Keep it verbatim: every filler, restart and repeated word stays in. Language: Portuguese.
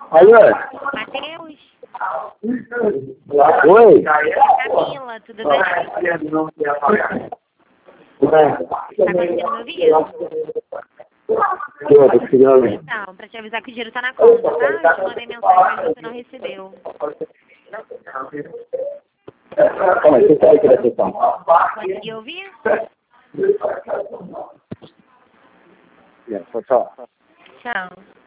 Alô? Matheus? Oi? Camila, tudo bem? Tá conseguindo me ouvir? Tô, tô conseguindo ouvir. Então, pra te avisar que o dinheiro tá na conta, tá? Eu te mandei mensagem, mas você não recebeu. Calma aí, você sabe que é questão. Conseguiu ouvir? Tchau, tchau. Tchau.